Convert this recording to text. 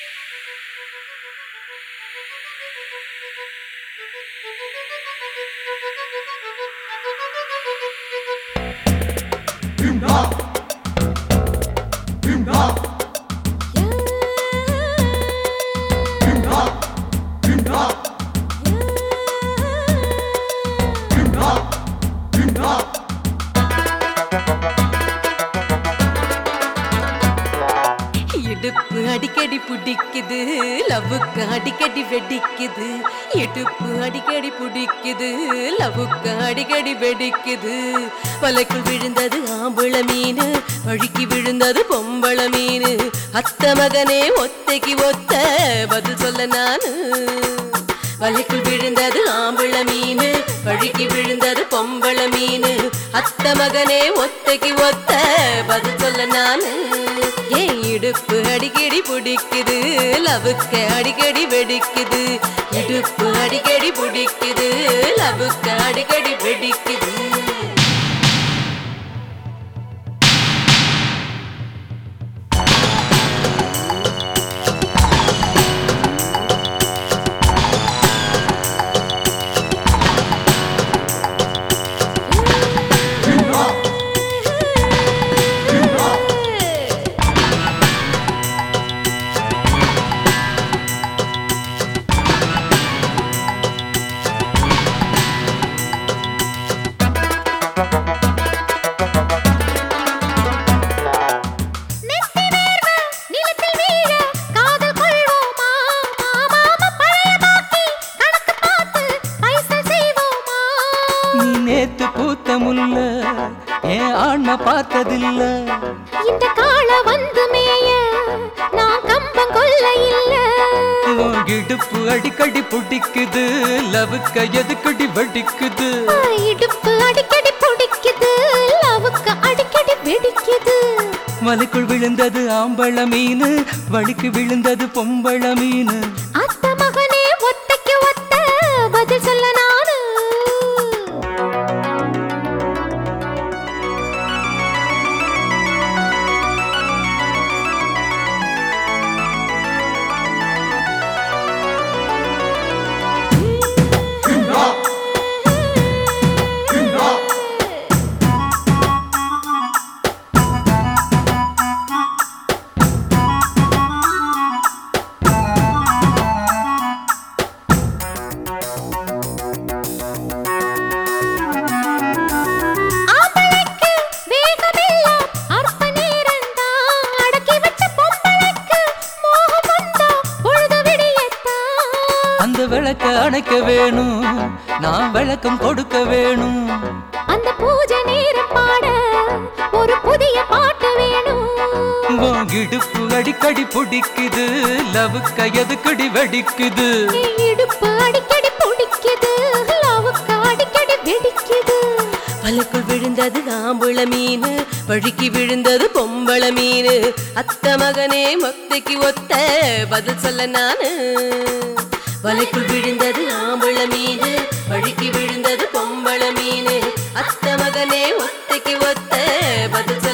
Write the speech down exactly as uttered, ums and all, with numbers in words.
இடுப்பு அடிக்கடி புடிக்குது, லவ்வுக்கு அடிக்கடி வெடிக்குது. இடுப்பு அடிக்கடி புடிக்குது, லவ்வுக்கு அடிக்கடி வெடிக்குது. வலைக்குள் விழுந்தது ஆம்பள மீன், வழுக்கி விழுந்தது பொம்பள மீன். அத்த மகனே ஒத்தைக்கு ஒத்த பதில் சொல்ல நானு. வலைக்குள் விழுந்தது ஆம்பள மீன், வழுக்கி விழுந்தது பொம்பள மீன். அத்த மகனே ஒத்தைக்கு ஒத்த பதில் சொல்ல நானு. ஏன் இடுப்பு அடிக்கடி புடிக்குது, லவ்வுக்கு அடிக்கடி வெடிக்குது. இடுப்பு அடிக்கடி புடிக்குது, லவ்வுக்கு அடிக்கடி வெடிக்குது. நேத்து பூத்த முல்ல ஏன் ஆன்ம பார்த்ததில்ல. இந்த கால வந்து மேய நான் கம்பம் கொல்ல இல்ல. இடுப்பு அடிக்கடி புடிக்குது, லவ்வுக்கு எதுக்கடி வெடிக்குது. இடுப்பு அடிக்கடி புடிக்குது, லவ்வுக்கு அடிக்கடி வெடிக்குது. வலைக்குள் விழுந்தது ஆம்பள மீன், வலிக்கு விழுந்தது பொம்பள மீன். அத்த மகனே ஒத்தைக்கு ஒத்த பதில் சொல்ல நானு. அந்த விளக்க அணைக்க வேணும், நான் விளக்கம் கொடுக்க வேணும். அந்த பூஜை நேரம் பாட ஒரு புதிய பாட்டு வேணும். இடுப்பு அடிக்கடி புடிக்குது, லவ்வுக்கு எதுக்கடி வெடிக்குது. இடுப்பு அடிக்கடி புடிக்குது, லவ்வுக்கு அடிக்கடி வெடிக்குது. வலைக்குள் விழுந்தது ஆம்பள மீன், வழுக்கி விழுந்தது பொம்பள மீன். அத்த மகனே ஒத்தைக்கு ஒத்த பதில் சொல்ல நானு. வலைக்குள் விழுந்தது ஆம்பள மீன், வழுக்கி விழுந்தது பொம்பள மீன். அத்த மகனே ஒத்தைக்கு ஒத்த பதில்